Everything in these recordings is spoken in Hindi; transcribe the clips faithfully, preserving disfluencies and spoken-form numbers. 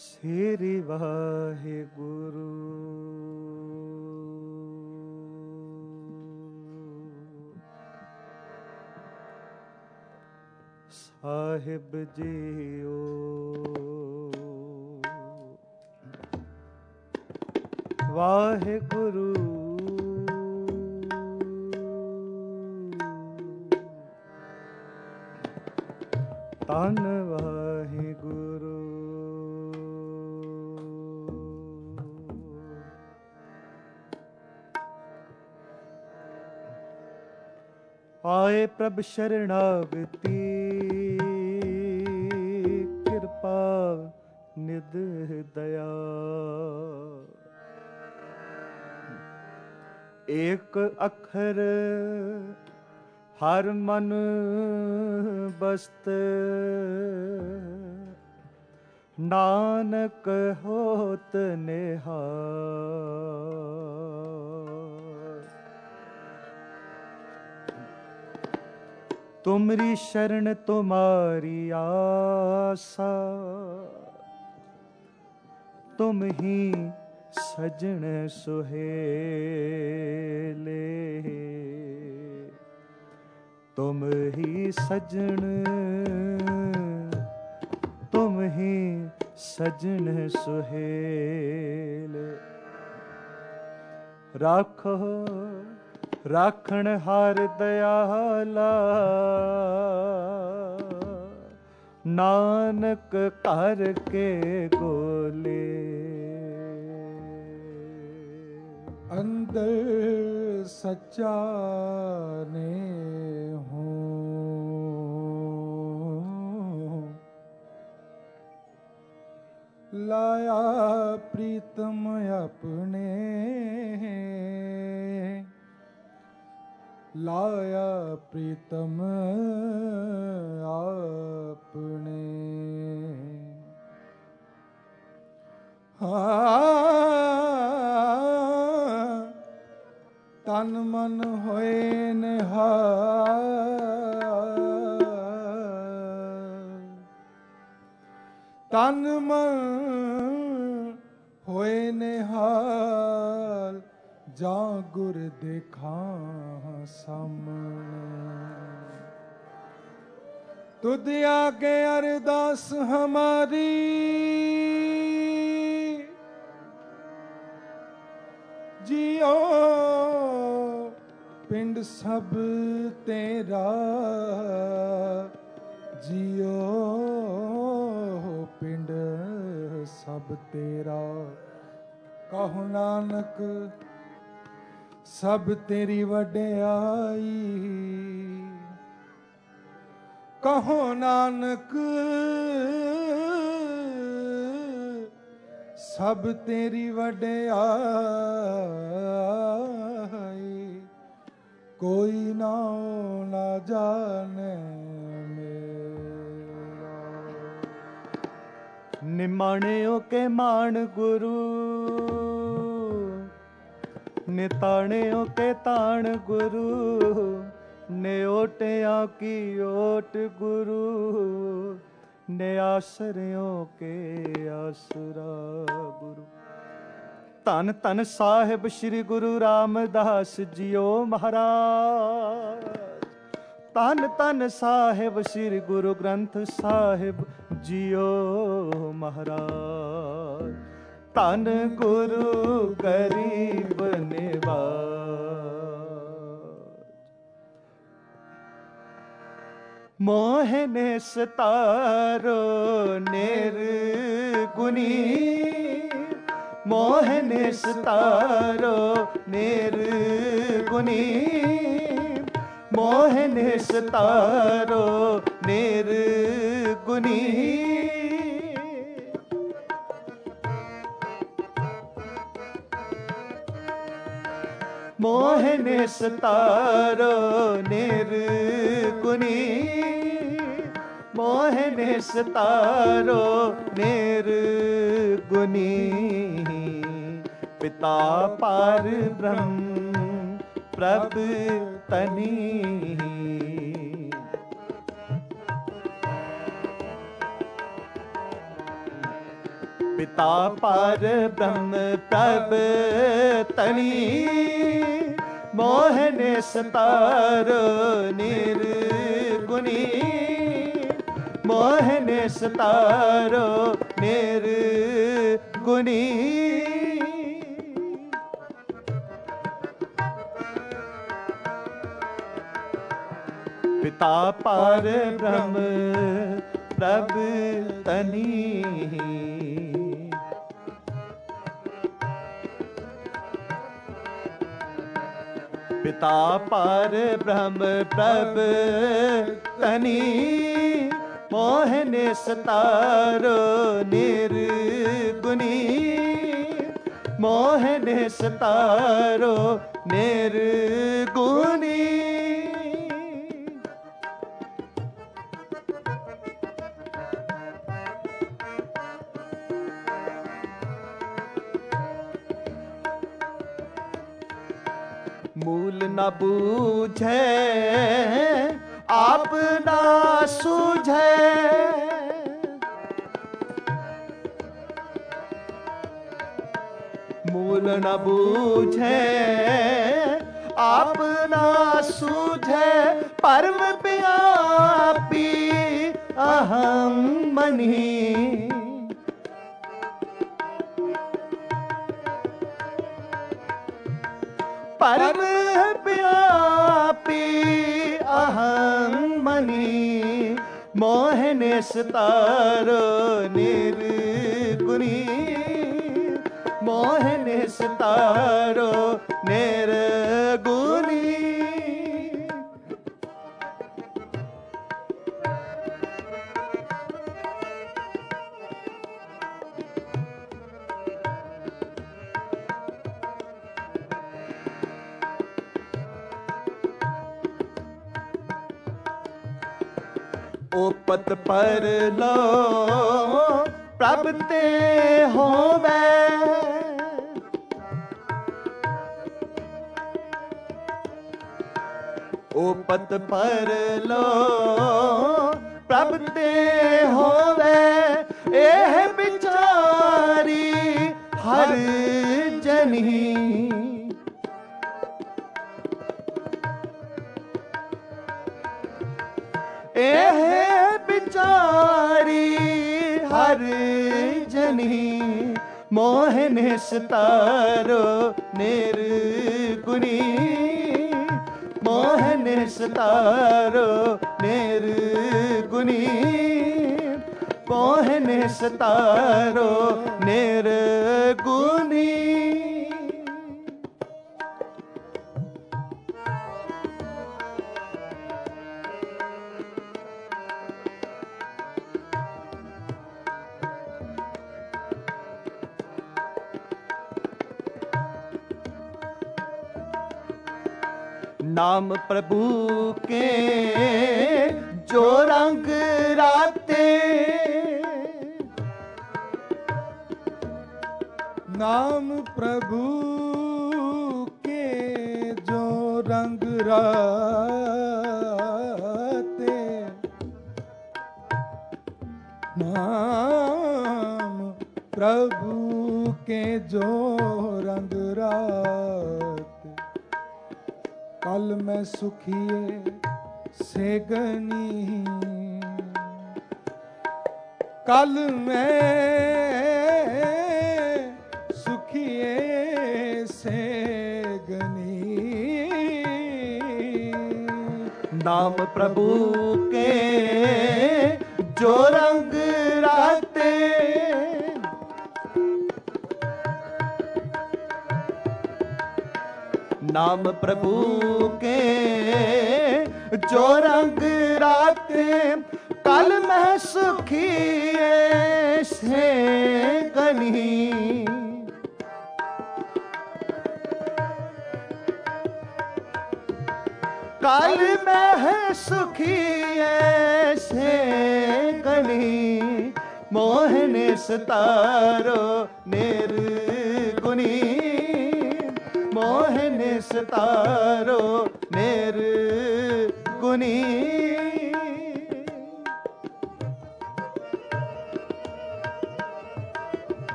श्री वाहिगुरु। साहिब जीओ वाहिगुरु। धन वाहिगुरु। आए प्रभ शरणागति कृपा निध दया। एक अखर हर मन बस्त नानक होत निहाल। तुमरी शरण तुम्हारी आसा तुम ही सजन सुहेले। तुम ही सजन तुम ही सजन सुहेल। राखो राखण हार दयाला नानक कर के गोले। अंदर सच्चा ने हो लाया प्रीतम अपने। लाया प्रीतम आपने। हाँ तन मन होए निहाल। तन मन होए निहाल जा गुर देखा सामने। तुद आगे अरदास हमारी जियो पिंड सब तेरा। जियो पिंड सब तेरा। कहो नानक सब तेरी वड्याई। कहो नानक सब तेरी वड्याई। कोई ना ना जाने मेरा। निमाणियों के मान गुरु निताणियों के ताण गुरु। न्योटिया की ओट गुरु ने आसरियों के आसरा गुरु। धन धन साहिब श्री गुरु रामदास जियो महाराज। धन धन साहिब श्री गुरु ग्रंथ साहिब जियो महाराज। धन गुरु गरीब निवाज। मोह ने सतारो निर्गुणी। मोह ने सतारो निर्गुणी। मोह ने सतारो निर्गुणी। मोह ने सतारो निर्गुणी। मोह ने सतारो निर्गुणी। पिता पार ब्रह्म प्रभ तनी। पिता पार ब्रह्म प्रभ तनी मोहन सतारो निर्गुणी मोहन सतारो निर्गुणी पिता पार ब्रह्म प्रभ तनी पिता पार ब्रह्म प्रभ तनी मोहन सतारो निर्गुणी मोहन सतारो निर्गुणी मूल न बूझे आप ना सूझे मूल न बूझे आप ना सूझे परम व्यापी अहम मनी परम व्यापी अहं मनी मोहन सतारो निर्गुणी मोहन सतारो निर्गुणी ओपत पर लो प्रभ ते होवे ओपत पर लो प्रभ ते होवे एह बिचारी हर जनी एह बिचारी हर जनी मोहन सतारो निर्गुणी मोहन सतारो निर्गुणी मोहन सतारो निर्गुणी नाम प्रभु के जो रंग राते नाम प्रभु के जो रंग राते नाम प्रभु के जो रंग राते कल मैं सुखिए से गनी कल मैं सुखिए से गनी नाम प्रभु के जो रंग राते नाम प्रभु के जो रंग राते कल मैं सुखी से गनी कल मैं सुखी से गनी मोहन सतारो निर्गुणी मोहन सतारो निर्गुणी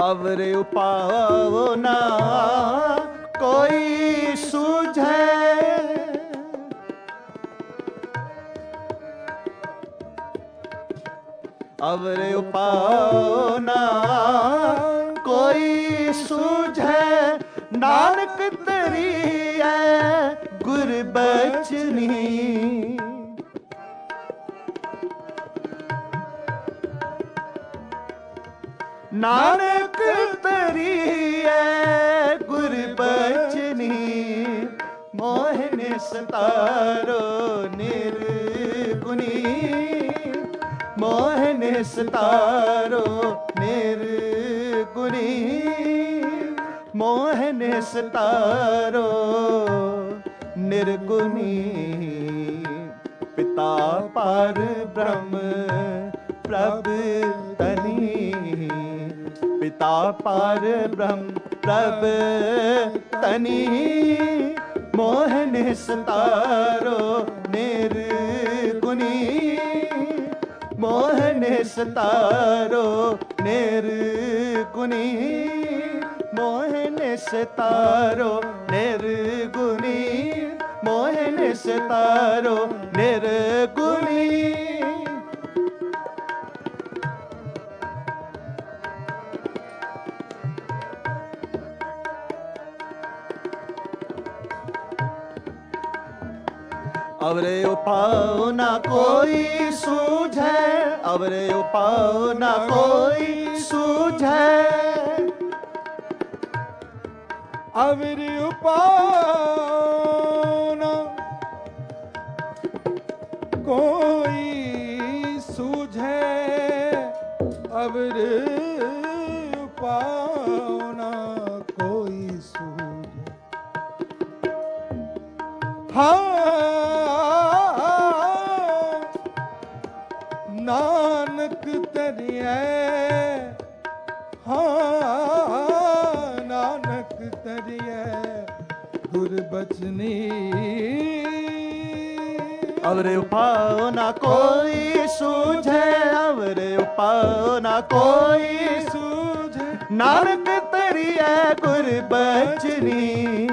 अवर उपाओ ना कोई सूझे, अवर उपाओ ना कोई सूझे, नानक तरी है गुर बचनी। नानक तरी है गुर बचनी, मोहन सतारो निर्गुणी, मोहन सतारो निर्गुणी, मोहन सतारो निर्गुणी। पिता पार ब्रह्म प्रभ तनी, पिता पार ब्रह्म प्रभ तनी, मोहन सतारो निर्गुणी, मोहन सतारो निर्गुणी, मोहन सतारो निर्गुणी, मोहन सतारो निर्गुणी। अवरे उपाओ ना कोई सूझे, अवरे उपाओ ना कोई सूझे, अवरे उपाओ ना कोई सूझे, अवरे उपाओ ना कोई सूझे। हाँ नानक तरिए, हाँ नानक तरिए गुर बचनी। अवरे उपाओ ना कोई सूझे, अवरे उपाओ ना कोई सूझे, नानक तरिए गुर बचनी,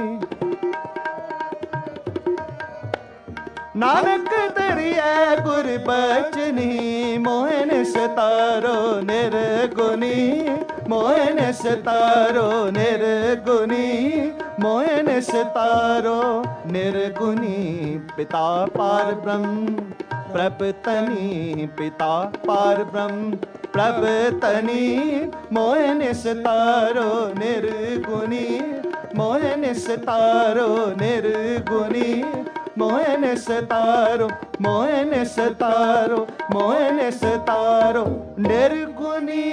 नानक तरिए गुर बचनी, मोहन सतारो निर्गुणी, मोहन सतारो निर्गुणी, मोहन सतारो निर्गुणी। पिता पार ब्रह्म प्रभतनी, पिता पार ब्रह्म प्रभतनी, मोहन सतारो निर्गुणी, मोहन सतारो निर्गुणी, मोहन सतारो, मोहन सतारो, मोहन सतारो निर्गुणी।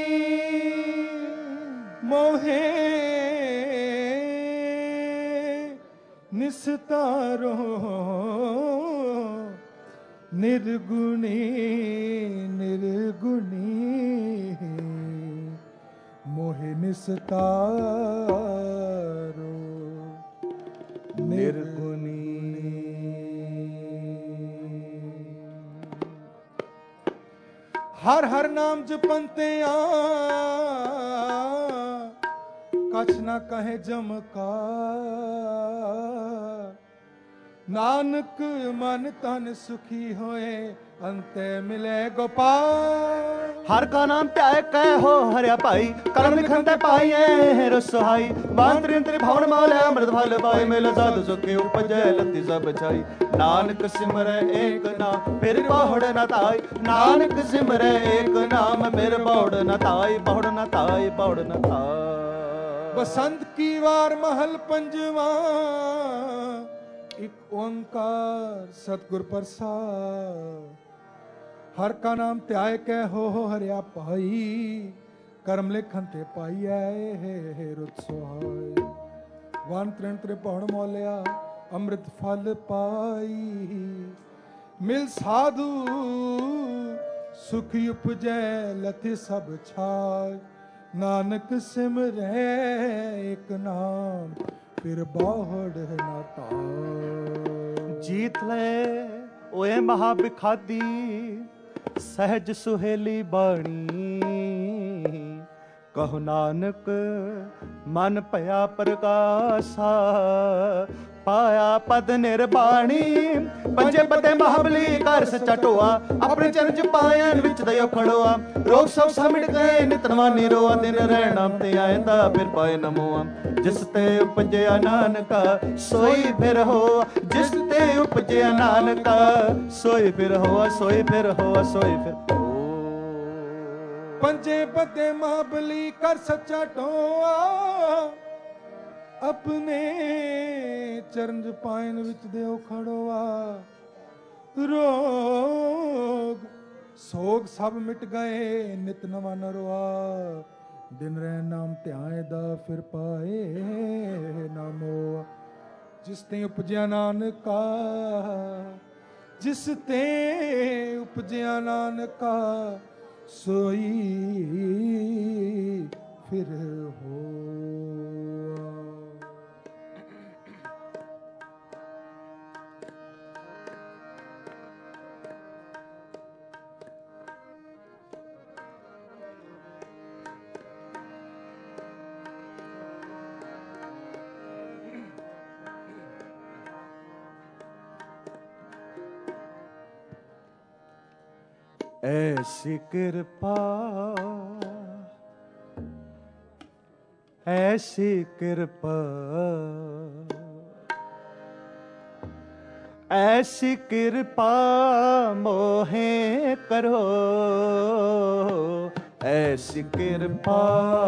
मोहे निस्तारो निर्गुणी, निर्गुणी, मोहे निस्तारो निर्गुणी। हर हर नाम जपंते आ, कछ ना कहे जमका, नानक मन तन सुखी होए, अंते मिले गोपाल। हर का नाम प्याय कह हो हरिया पाई, कर्म लिखनते पाइए रसोहाई, बांतरिंतरि भावन माले अमृत फल पाई, मिल साधु सुखी उपजय लति सब छाई। नानक सिमरै एक नाम फिर बहुड़ न ताई, नानक सिमरै एक नाम फिर बहुड़ न ताई, बहुड़ न ताई, बहुड़ न ताई। बसंत की वार महल पंजवा, एक ओंकार सतगुर प्रसाद। हर का नाम त्याय कै हो हो हरिया पाई, कर्म लेखन ते पाई है रुत सोहाय। वन त्रिण त्रिपौण मोलिया अमृत फल पाई, मिल साधु सुख उपजै लथि सब छाय। नानक सिमरै एक नाम फिर बाहड़ न ताय। जीत ले ओए महाबिखादी सहज सुहेली बाणी, ਕਹੋ ਨਾਨਕ ਮਨ ਭਇਆ ਪ੍ਰਗਾਸਾ, ਪਾਇਆ ਪਦ ਨਿਰਬਾਣੀ ਪੰਜੇ ਪਤੇ ਮਹਾਬਲੀ ਕਰ ਸੱਚਾ ਢੋਆ, ਆਪਣੇ ਚਰਨ ਚ ਪਾਇਨ ਵਿੱਚ ਦਇਓ ਖੜੋਆ, ਰੋਗ ਸਭ ਸਮਿਟ ਗਏ ਨਿਤ ਨਵਾ ਨਿਰੋਆ, ਦਿਨ ਰਹਿ ਨਾਮ ਤੇ ਆਇਂਦਾ ਫਿਰ ਪਾਏ ਨਮੋਆ, ਜਿਸ ਤੇ ਉਪਜਿਆ ਨਾਨਕਾ ਸੋਈ ਫਿਰ ਹੋਆ, ਜਿਸ ਤੇ ਉਪਜਿਆ ਨਾਨਕਾ ਸੋਈ ਫਿਰ ਹੋਆ, ਸੋਈ ਫਿਰ ਹੋਆ, ਸੋਈ ਫਿਰ ਹੋਆ। ਪੰਜੇ ਪਤੇ ਮਹਾਬਲੀ ਕਰ ਸੱਚਾ ਢੋਆ, ਆਪਣੇ ਚਰਨ ਚ ਪਾਇਨ ਵਿੱਚ ਦਿਓ ਖੜੋਆ, ਰੋਗ ਸੋਗ ਸਭ ਮਿਟ ਗਏ ਨਿਤ ਨਵਾਂ ਨਰਵਾ, ਦਿਨ ਰਹਿ ਨਾਮ ਧਿਆਏ ਦਾ ਫਿਰ ਪਾਏ ਨਾਮੋ, ਜਿਸ ਤੇ ਉਪਜਿਆ ਨਾਨਕਾ, ਜਿਸ ਤੇ ਉਪਜਿਆ ਨਾਨਕਾ ਸੋਈ ਫਿਰ ਹੋਆ। ऐसी कृपा ऐसी कृपा ऐसी कृपा मोहे करो, ऐसी कृपा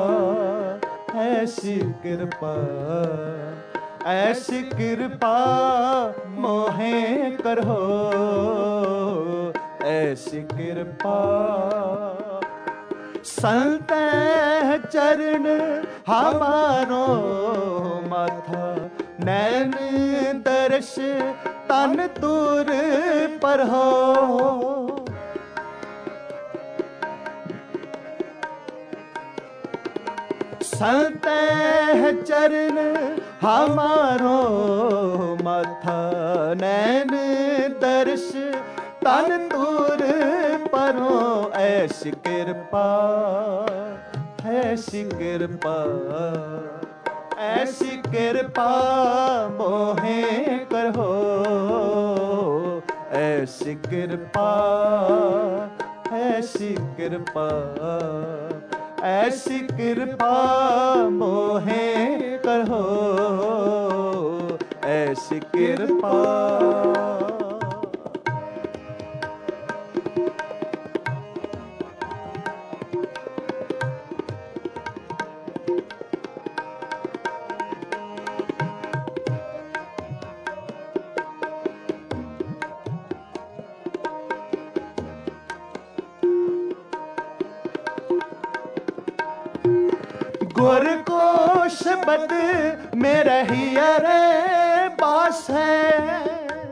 ऐसी कृपा ऐसी कृपा मोहे करो, ऐसी कृपा संत चरण हमारो माथा, नैन दर्श तन दूर पर हो, संत चरण हमारो माथा, नैन दर्श तन दूर परो, ऐसी कृपा ऐसी कृपा ऐसी कृपा मोहे करो, ऐसी कृपा ऐसी कृपा ऐसी कृपा मोहे करो, ऐसी कृपा। गुर को शब्द में रही अरे बास है,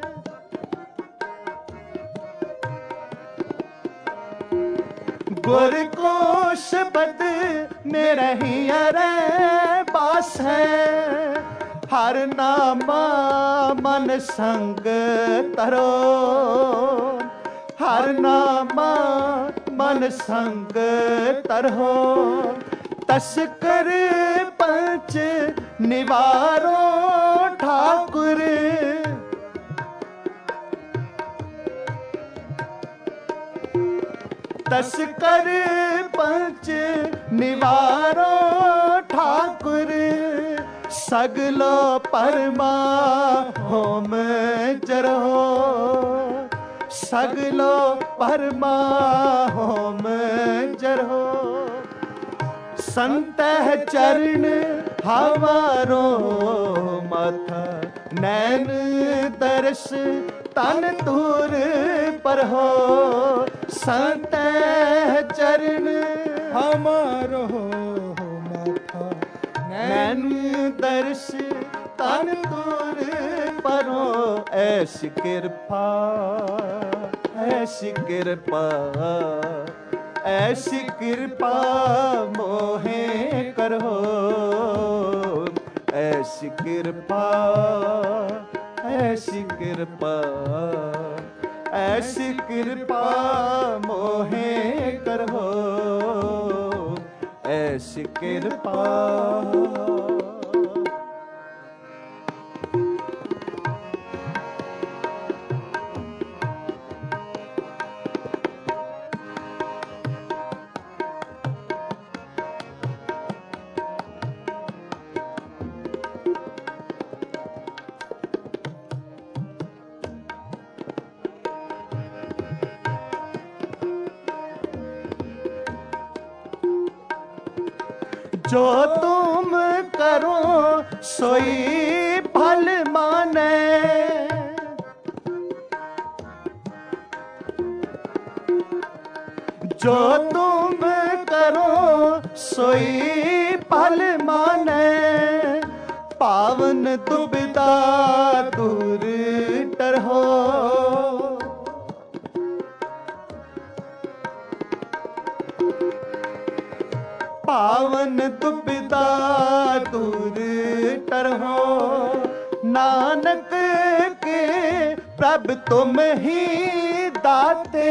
गुर को शब्द में रही अरे बास है, हर नामा मन संग तरो, हर नामा मन संग तरहो, तस्कर पंच निवारो ठाकुर, तस्कर पंच निवारो ठाकुर, सगलो परमा होम जरहो, सगलो परमा होम जरहो, संत चरण हमारो माथा, नैन दर्श तन दूर पर हो, संत चरण हमारो माथा, नैन दर्श तन दूर पर हो, ऐसी कृपा ऐसी कृपा ऐसी कृपा मोहे करो, ऐसी कृपा ऐसी कृपा ऐसी कृपा मोहे करो, ऐसी कृपा। जो तुम करो सोई फल माने, जो तुम करो सोई फल माने, पावन दुविधा दूर टरहो। पावन दुविधा दूर टरहो, नानक के प्रभु तुम ही दाते।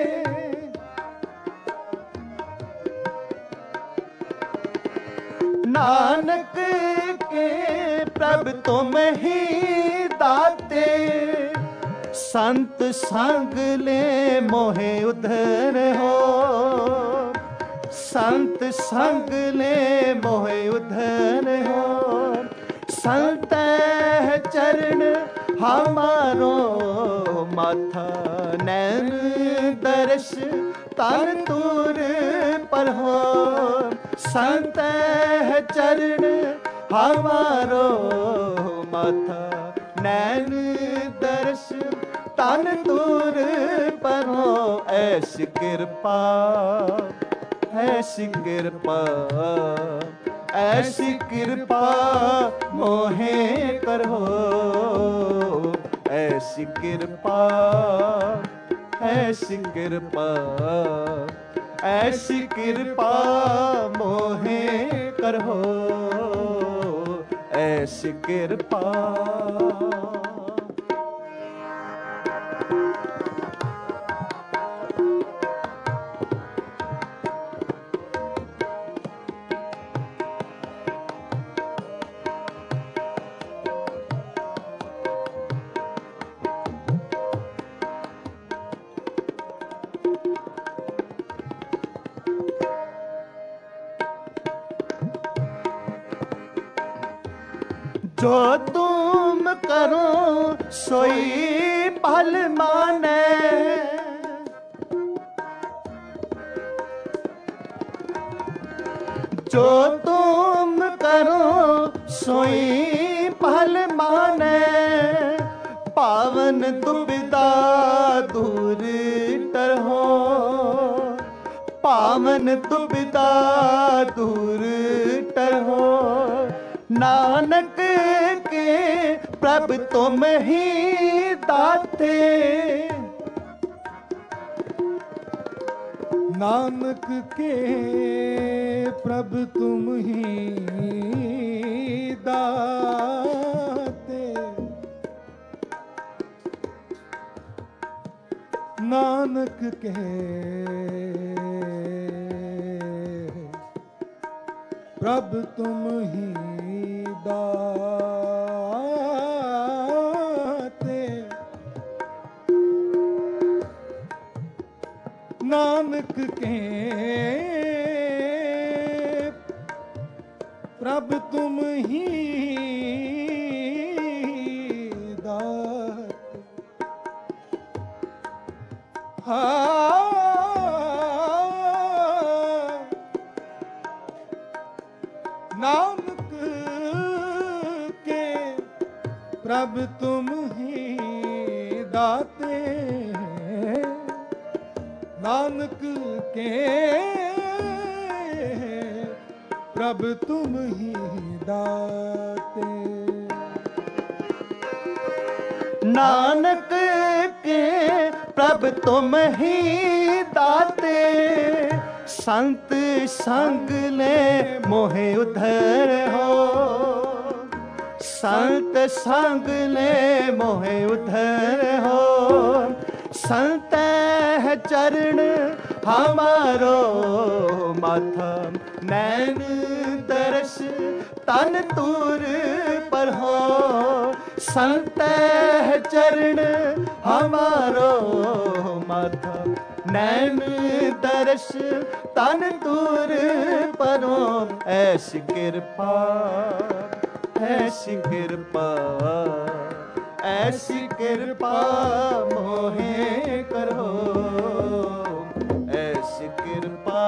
नानक के प्रभु तुम ही दाते, संत संग ले मोहे उधर हो। संत संग ले मोहे उधर हो, संत चरण हमारो माथा, नैन दर्श तन तूर पर हो। संत चरण हमारो माथा, नैन दर्श तन तूर पर हो। ऐसी कृपा, ऐसी कृपा, ऐसी कृपा मोहे करो। ऐसी कृपा, ऐसी कृपा, ऐसी कृपा मोहे करो। ऐसी कृपा। जो तुम करो सोई फल माने, जो तुम करो सोई फल माने, पावन दुविधा दूर टरहो। पावन दुविधा दूर टरहो, नानक के प्रभु तुम ही दाते। नानक के प्रभु तुम ही दाते। नानक के प्रभु तुम ही दाते। नानक के प्रभु तुम ही दाते। हाँ, नानक के प्रभु तुम ही दाते। नानक के प्रभु तुम ही दाते। नानक के प्रभु तुम ही दाते, संत संग ले मोहे उधर हो। संत संग ले मोहे उधर हो, संत चरण हमारो माथा नैन दरस तन तूर पर हो संत चरण हमारो माथा नैन दरस तन तूर पर हो ऐसी कृपा ऐसी कृपा ऐसी कृपा मोहे करो ऐसी कृपा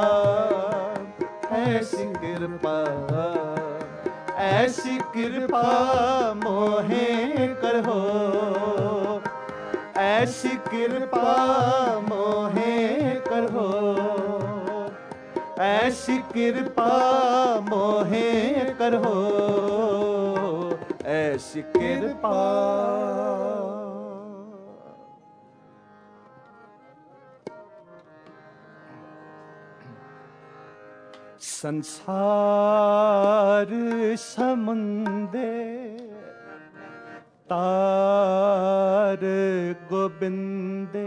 ऐसी कृपा ऐसी कृपा मोहे करो ऐसी कृपा मोहे करो ऐसी कृपा मोहे करो ऐसी कृपा। संसार समुंदे तार गोबिंदे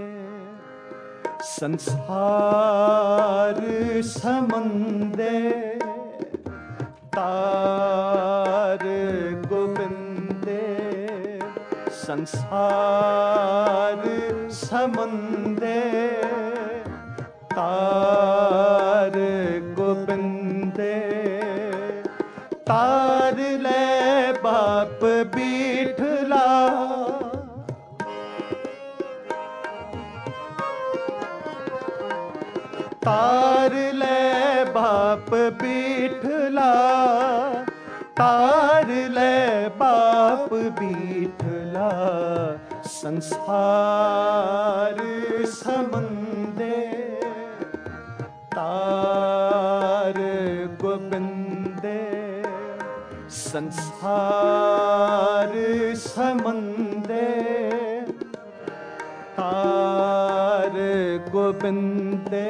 संसार समुंदे तार गोबिंदे संसार समुंदे तार गोबिंदे तार ले बाप बीठला तार ले बाप बीठला तार ले बाप बीठला संसार समुंदे तार गोबिंदे संसार समुंदे तार गोबिंदे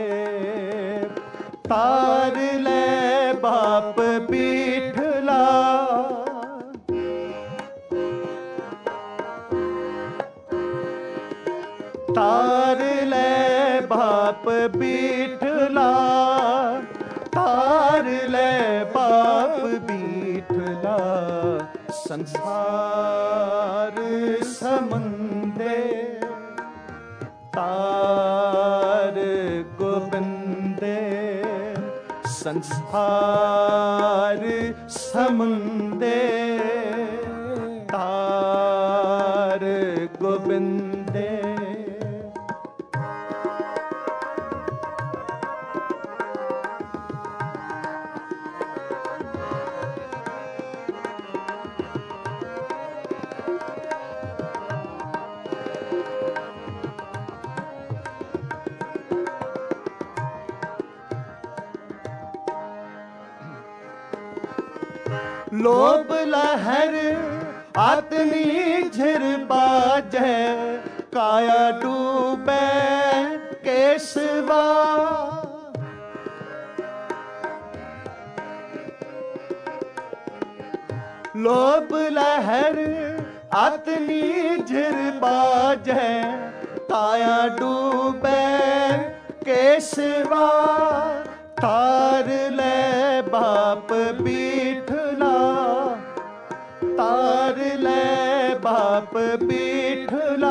तार ले बाप बीठला तार ले बाप बीठला तार ले बाप बीठला संसार समुंदे तार गोबिंदे संसार समुंदे तार गोबिंदे लोभ लहर आतनी झिर बाजै काया डूबे केसवा लोभ लहर आतनी झिर बाजै काया डूबे केसवा तार ले बाप बीठला तार ले बाप बीठला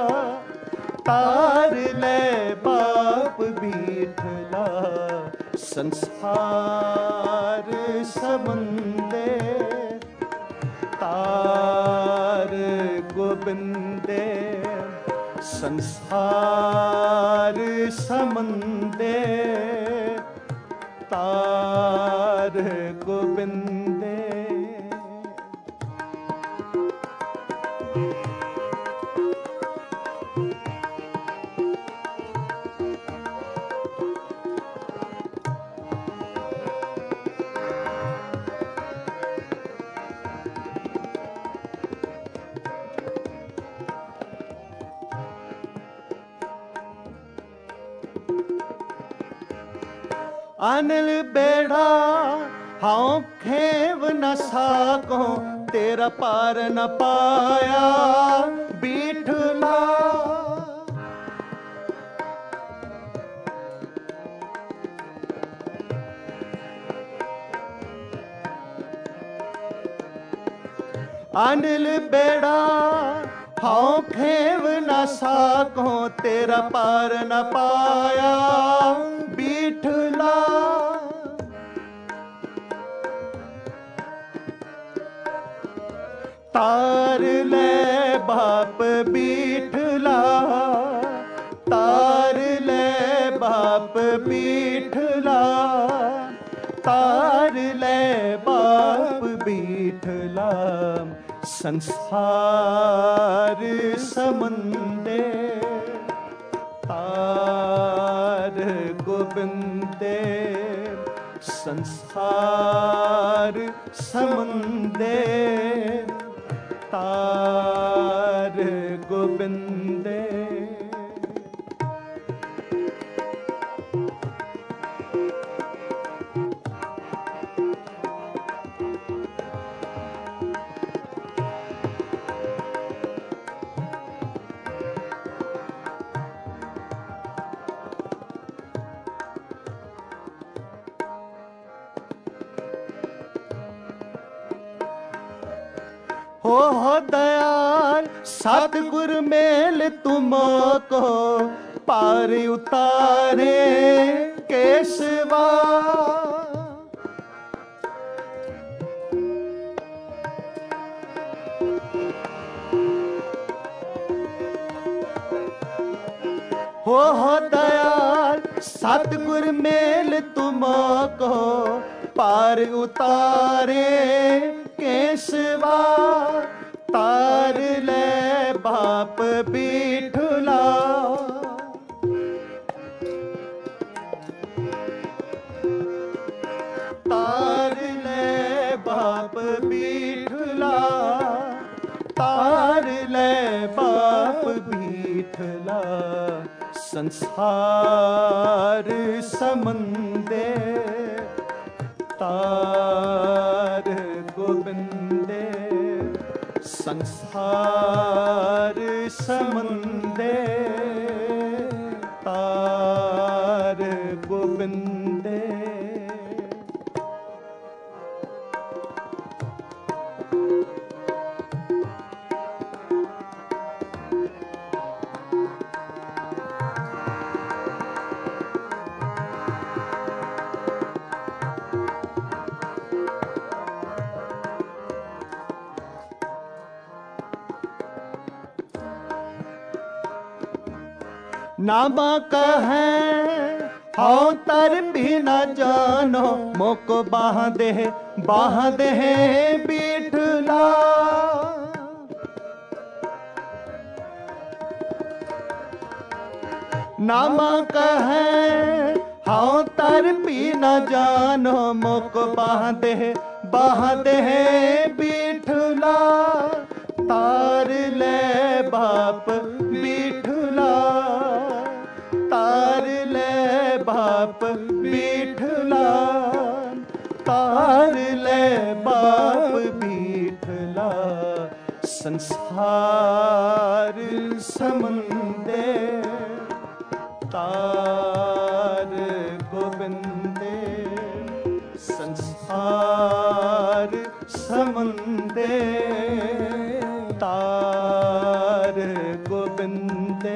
तार ले बाप बीठला संसार समुंदे तार गोबिंदे संसार समुंदे तार गोबिंदे अनिल बेड़ा हाँ खेव न साको तेरा पार न पाया बीठला अनिल बेड़ा हाँ खेव न साको तेरा पार न पाया बीठला। तार ले बाप बीठला, तार ले बाप बीठला, तार ले बाप बीठला। संसार समंदे तार गोबिंदे, संसार समंदे तार गोबिंदे। हो हो दयाल सतगुर मेल तुमको पार उतारे केशवा। हो हो दयाल सतगुर मेल तुमको पार उतारे केशवा। तार ले बाप बीठला, तार ले बाप बीठला, तार ले बाप बीठला। संसार समंदे तार गोबिंदे, संसार समंदे तार गोबिंदे। नामा कहे हाँ तर भी न जानो मोको बाह दे बाह दे बीठला। नामा कहे हाँ तर भी न जानो मोको बाह दे बाह दे बीठला। तार ले बाप बीठला, तार ले बाप बीठला, तार ले बाप बीठला। संसार समंदे तार गोबिंदे, संसार समंदे तार गोबिंदे।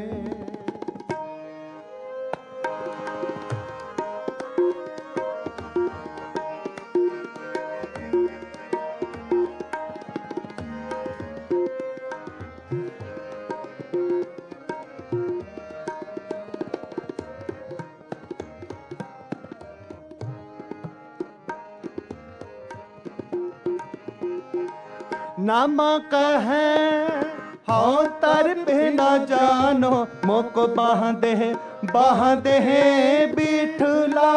नामा कहे हाँ तर पे न जानो मोको बाह दे बाह दे बीठला।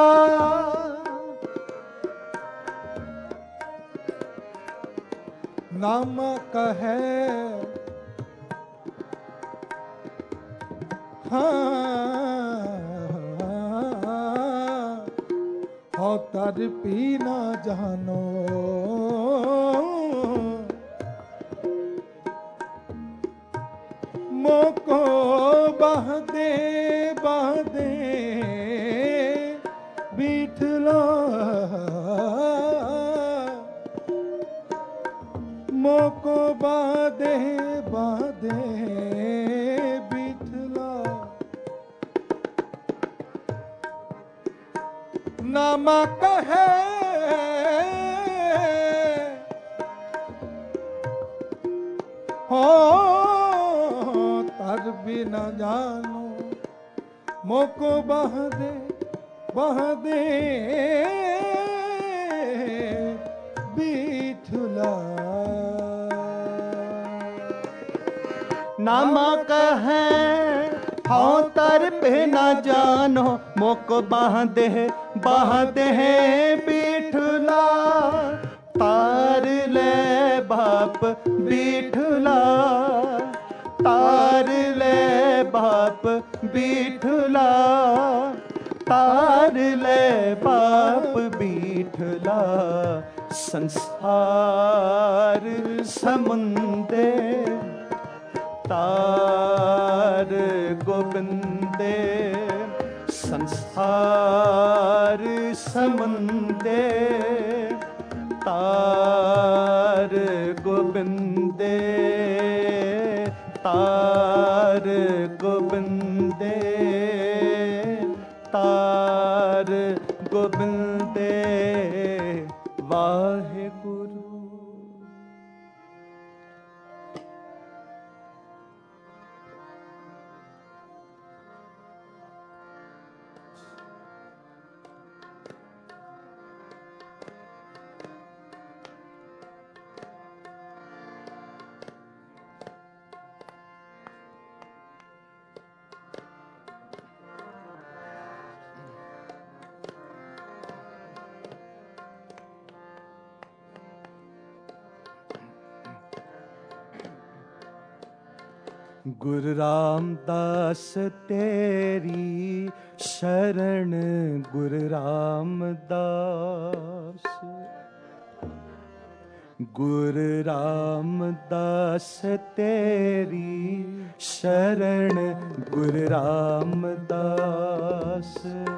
नामा कहे हाँ हाँ तर पी न जानो मोको बाह दे बाह दे बीठला। मोको नामा कहे हो तर भी न जानो मोको बह दे बह दे बिठुला नामा कहे हो तर पे न जानो मोको बांधे बांधे बिठुला तार ले बाप बिठुला तार ले बाप बिठुला तार ले बाप बिठुला संसार समुंदे तार गोबिंदे संसार समुंदे तार गोबिंदे तार गोबिंदे तार गोबिंदे वाहे गुरु। गुरु रामदास तेरी शरण गुरु रामदास गुरु रामदास तेरी शरण गुरु रामदास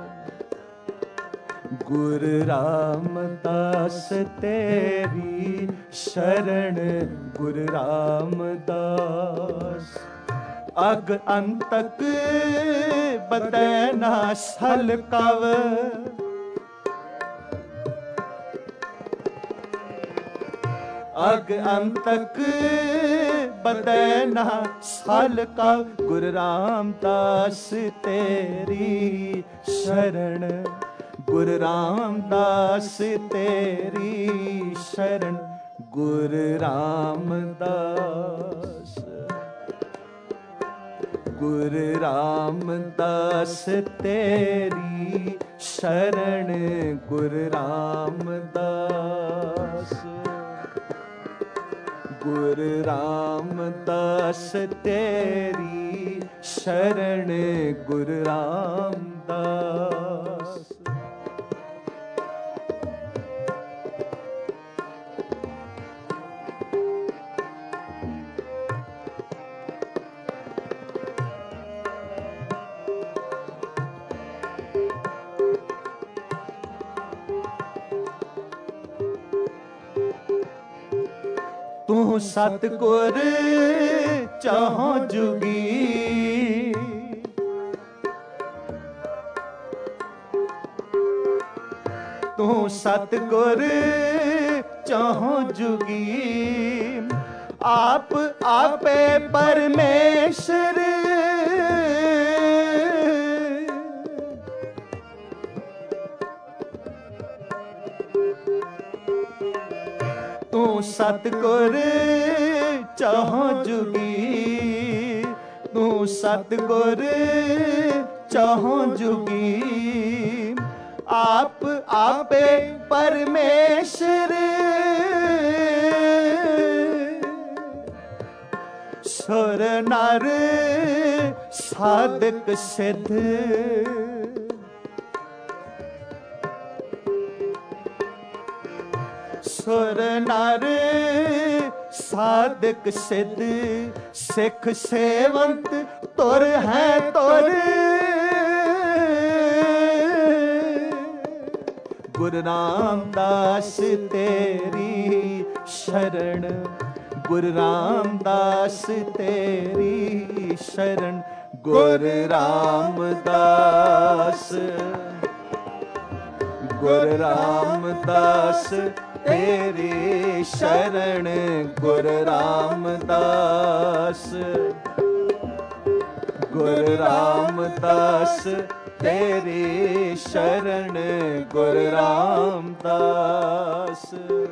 गुरु रामदास तेरी शरण गुरु रामदास अग अंतक बतैना सल कव अग अंतक बतैना सल कव गुरु रामदास तेरी शरण गुरु रामदास तेरी शरण गुरु रामदास गुरु रामदास तेरी शरण गुरु रामदास गुरु रामदास तेरी शरण गुरु रामदास तू सतगुर चाहो जुगी तू सतगुर चाहो जुगी आप आपे परमेश्वर तू सतगुर चाहो जुगी तू सतगुर चाहो जुगी आप आपे परमेश्वर सुर नर साधक सिद्ध सुर नर साधक सिद्ध सिख सेवंत तुर है तुर गुरु रामदास तेरी शरण गुरु रामदास तेरी शरण गुरु रामदास गुरु रामदास तेरी शरण गुरु रामदास गुरु रामदास तेरी शरण गुरु रामदास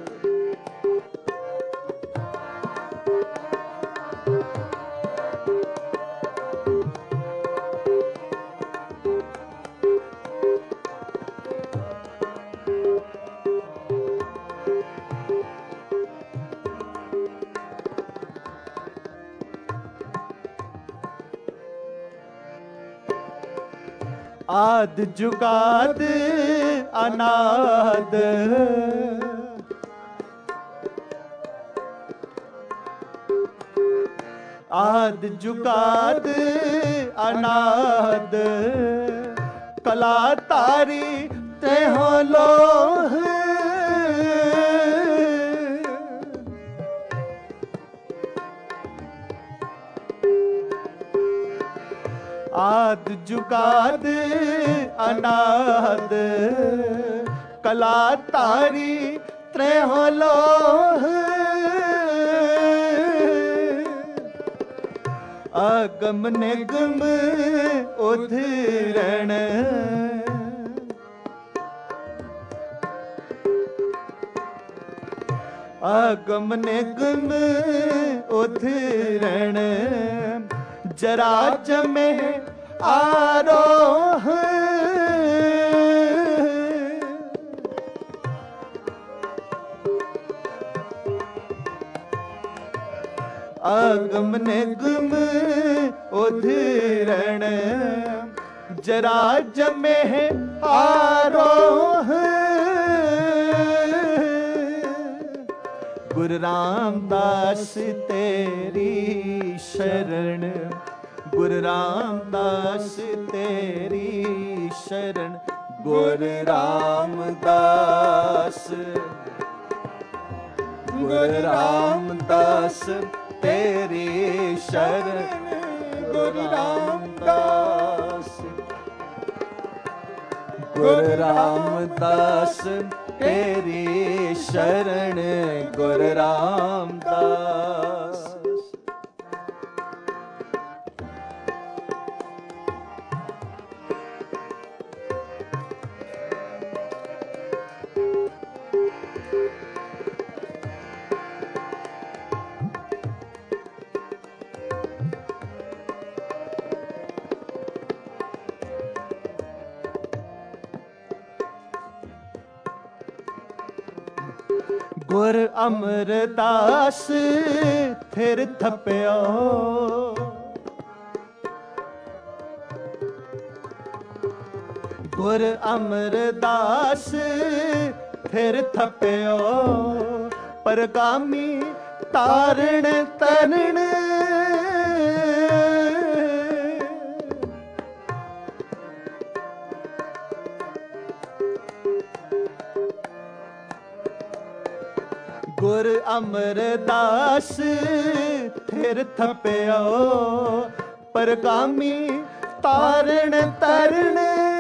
आद जुगाद अनाद आद जुगाद अनाद कला तारी तेहो लोह आद जुगाद अनाद कला तारी त्रेहो लोह आगम निगम उधरण आगम निगम उधरण जरा जमे आरोह आगम निगम उधरण जरा जमे आरोह गुरु रामदास तेरी शरण गुरु रामदास तेरी शरण गुरु रामदास गुरु रामदास तेरी शरण गुरु रामदास गुरु रामदास तेरी शरण गुरु रामदास गुर अमरदास थिर थप्पियो गुर अमरदास थिर थप्पियो परगामी तारण तरण गुर अमरदास थिर थप्पियो परगामी तारण तरण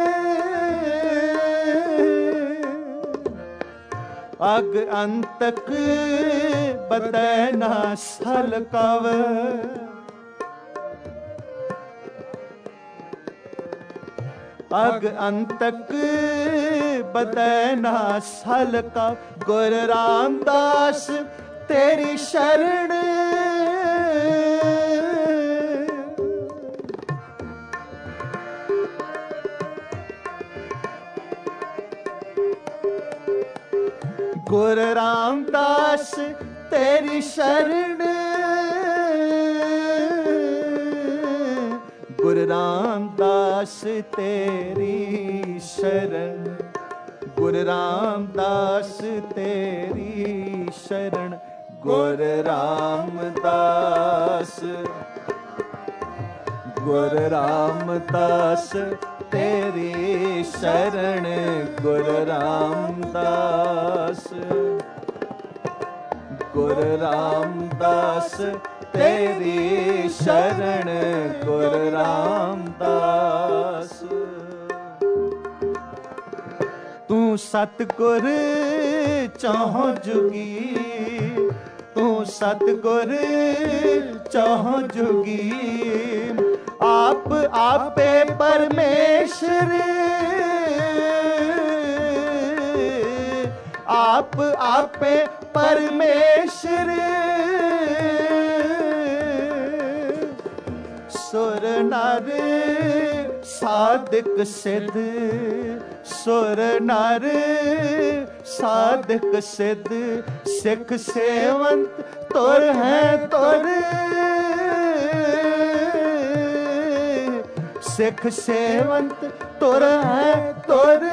अग अंतक बतैना सलकाव अग अंतक बतैना सलका गुरु रामदास तेरी शरण गुरु रामदास तेरी शरण गुरु रामदास तेरी शरण गुरु रामदास तेरी शरण गुरु रामदास गुरु रामदास तेरी शरण गुरु रामदास गुरु रामदास तेरी शरण गुरु रामदास तू सतगुर चाहो जुगी, तू सतगुर चाहो जुगी। आप आपे परमेश्वर, आप आपे परमेश्वर। सुर नर साधक सिद्ध, सुर नर साधक सिद्ध। सिख सेवंत तुर है तुर, सिख सेवंत तुर है तुर।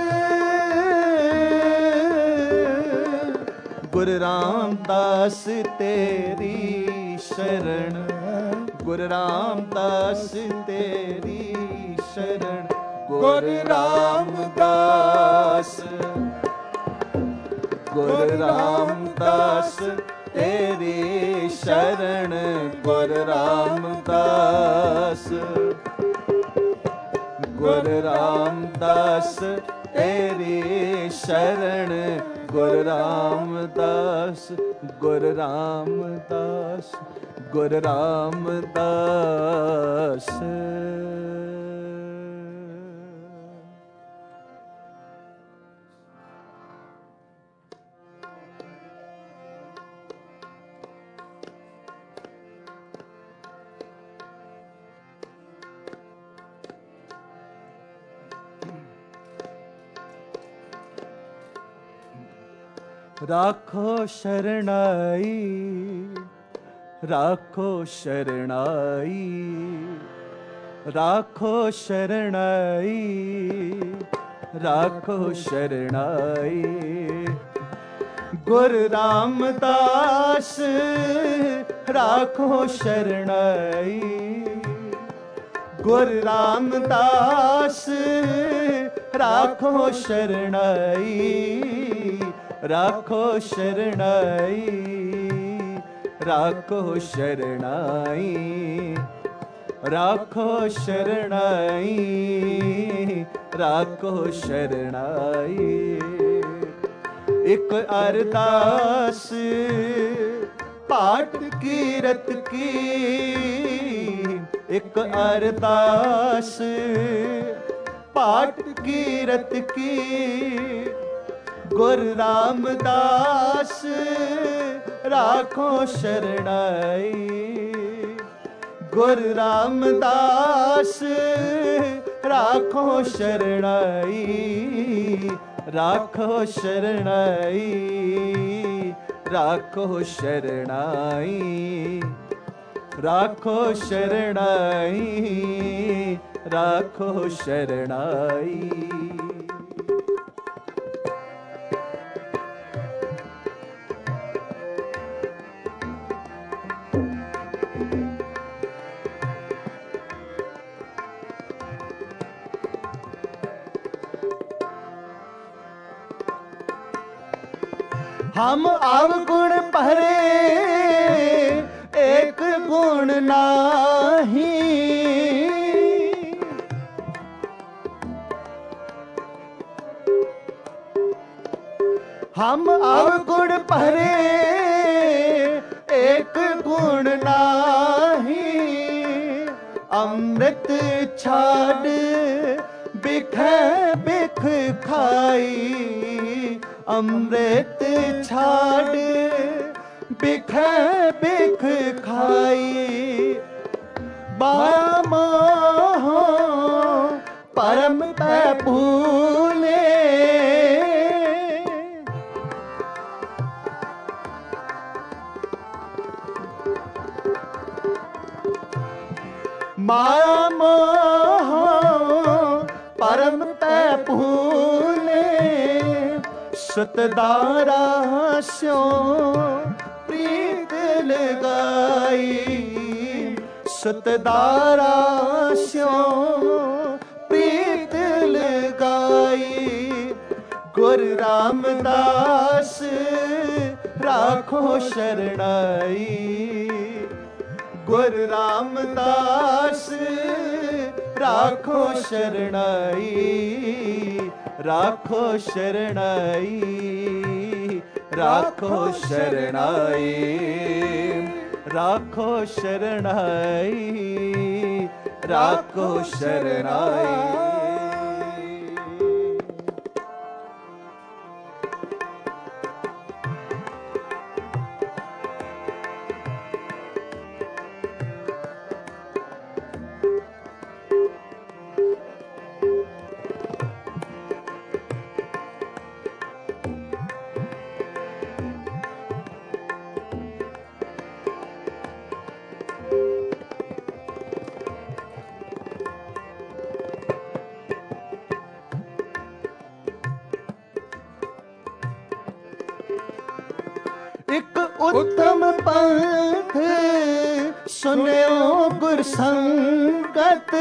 गुरु रामदास तेरी शरण, गुरु रामदास तेरी शरण। गुरु रामदास, गुरु रामदास तेरी शरण। गुरु रामदास, गुरु रामदास तेरी शरण। गुरु रामदास, गुरु रामदास, गुरु रामदास। राखो शरणाई, राखो शरणाई, राखो शरणाई, राखो शरणाई। गुरु रामदास राखो शरणाई, गुरु रामदास राखो शरणाई। राखो शरणाई, राखो शरणाई, राखो शरणाई, राखो शरणाई। एक अरदास पाठ कीरत की, एक अरदास पाठ कीरत की। गुरु रामदास राखो शरणाई, गुरु रामदास राखो शरणाई। राखो शरणाई, राखो शरणाई, राखो शरणाई, राखो शरणाई। हम अवगुण भरे एक गुण नाही, हम अवगुण भरे एक गुण नाही। अमृत छाड़ बिख बिख खाई, अमृत छाड़ बिख बिख खाई। बामा परम तै भूले, माया मोह परम तै भूले। सतदारा स्यों प्रीत लगाई, सतदारा स्यों प्रीत लगाई। गुरु रामदास राखो शरणाई, गुरु रामदास राखो शरणाई। राखो शरणाई, राखो शरणाई, राखो शरणाई, राखो शरणाई। एक उत्तम पंथ सुन्यो गुर संगत,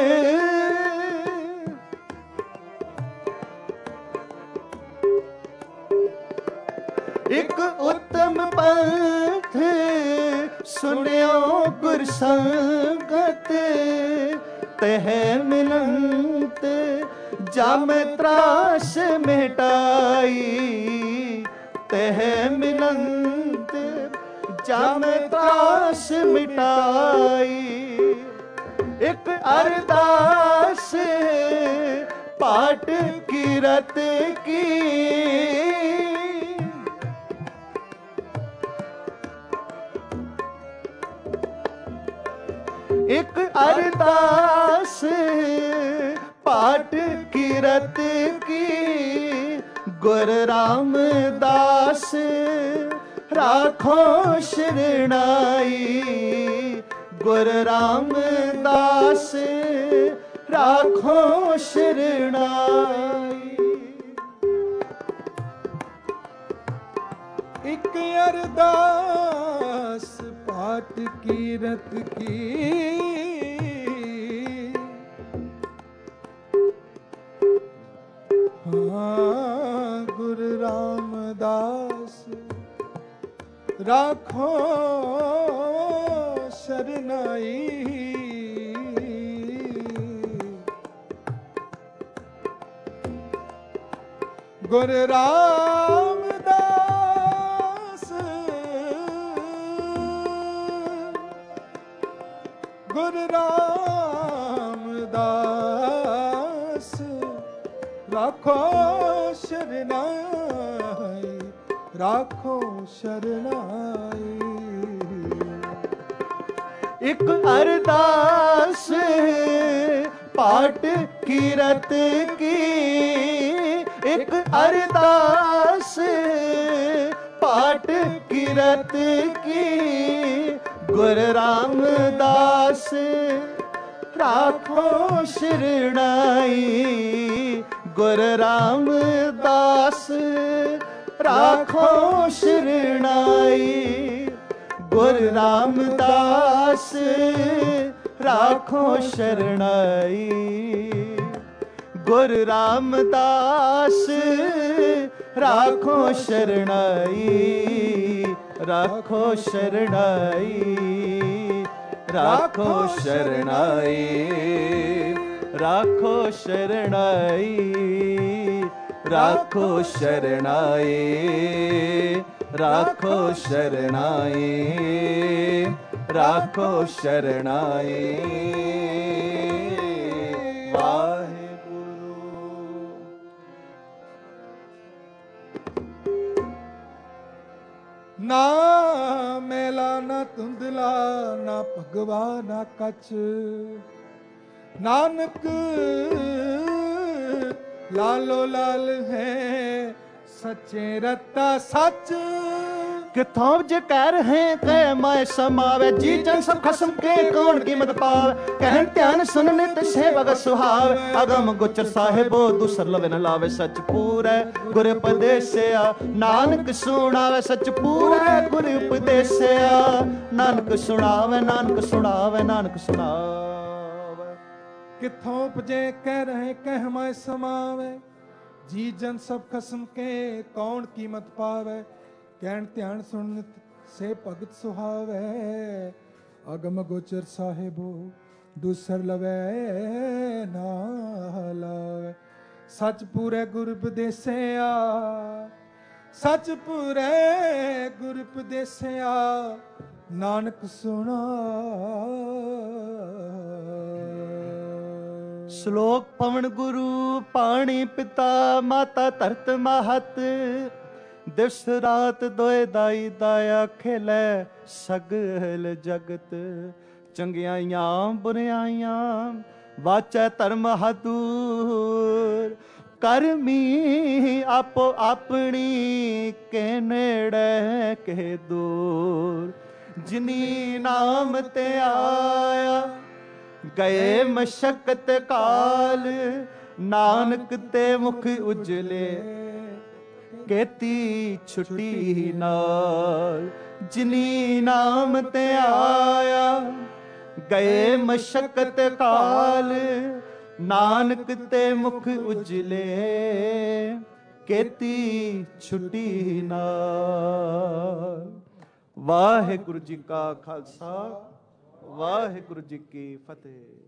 एक उत्तम पंथ सुन्यो गुर संगत, तह मिलंत जाम त्रास मिटाई, तह मिलंत जाम त्रास मिटाई। एक अरदास पाठ कीरत की, एक अरदास पाठ कीरत की, गुरु रामदास राखो शरणाई, गुरु रामदास राखो शरणाई। एक अरदास पाठ कीरत की, हाँ गुरु रामदास राखो शरणाई, गुरु रामदास गुरु रामदास राखो शरणाई, राखो शरणाई। एक अरदास पाठ कीरत की, एक अरदास पाठ कीरत की, गुरु रामदास राखो शरणाई, गुरु रामदास राखो शरणाई, गुरु रामदास राखो शरणाई, गुरु रामदास राखो शरणाई, राखो शरणाई, राखो शरणाई, राखो शरणाई, राखो शरणाई, राखो शरणाई, राखो शरणाई। ना मेला ना धुंधला ना भगवा ना कच, नानक लालो लाल है सच्चे रत्ता सच। किथों जे कह रहे कह माए समावे, जी जन सब खसम के कौन कीमत पावे, कहन ध्यान सुनने ते से भगत सुहावे, अगम गोचर साहिबो दूसर लवे न लावे, सच पूरे गुरु उपदेसिया नानक सुनावे, सच पूरे गुरु उपदेसिया नानक सुनावे, नानक सुनावे, नानक सुनावे। किथों उपजे कह रहे कह माए समावे, जी जन सब खसम के कौन कीमत पावे, कहन ध्यान सुन से भगत सुहावे, अगम गोचर साहिबो दूसर लवे ना लावे, ਸੱਚ ਪੂਰੇ ਗੁਰ ਉਪਦੇਸਿਆ, ਸੱਚ ਪੂਰੇ ਗੁਰ ਉਪਦੇਸਿਆ, ਨਾਨਕ ਸੁਣਾ। ਸ਼ਲੋਕ ਪਵਨ ਗੁਰੂ ਪਾਣੀ ਪਿਤਾ ਮਾਤਾ ਧਰਤ ਮਾਹਤ, ਦਿਵਸ ਰਾਤ ਦੋਏ ਦਾਈ ਦਾਇਆ ਖੇਲੇ ਸਗਲ ਜਗਤ। ਚੰਗਿਆਈਆਂ ਬੁਰਿਆਈਆਂ ਵਾਚੈ ਧਰਮ ਹਦੂਰ, ਕਰਮੀ ਆਪੋ ਆਪਣੀ ਕੇ ਨੇੜੇ ਕੇ ਦੂਰ। ਜਿਨੀ ਨਾਮ ਤੇ ਆਇਆ ਗਏ ਮਸ਼ਕਤ ਕਾਲ, ਨਾਨਕ ਤੇ ਮੁਖ ਉਜਲੇ ਕੇਤੀ ਛੁੱਟੀ ਨਾਲ। ਜਿਨੀ ਨਾਮ ਤੇ ਆਇਆ ਗਏ ਮਸ਼ਕਤ ਕਾਲ, ਨਾਨਕ ਤੇ ਮੁਖ ਉਜਲੇ ਕੇਤੀ ਛੁੱਟੀ ਨਾਲ। ਵਾਹਿਗੁਰੂ ਜੀ ਕਾ ਖਾਲਸਾ, ਵਾਹਿਗੁਰੂ ਜੀ ਕੀ ਫਤਿਹ।